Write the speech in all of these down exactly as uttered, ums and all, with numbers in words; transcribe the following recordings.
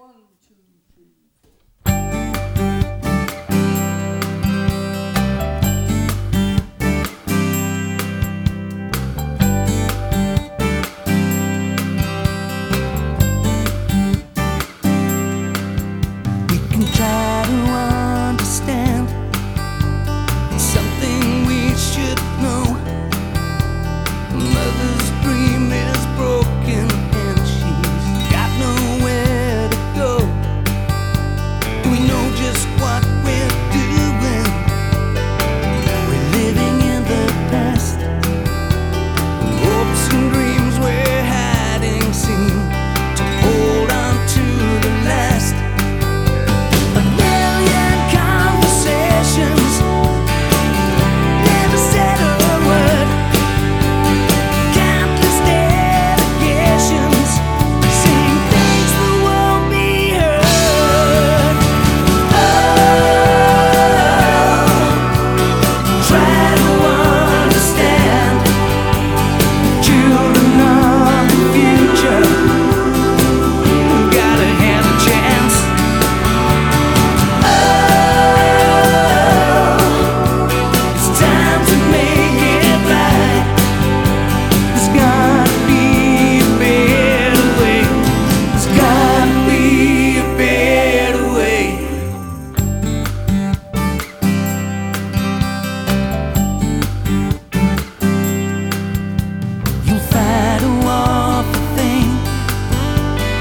Try to understand something we should know. Mother's dream is broken and she's got nowhere to go. Do we know just what we're doing? We're living in the past. Hopes and dreams we're hiding seem to hold on to the last.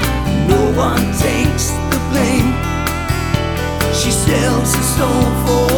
One takes the blame. She sells her soul for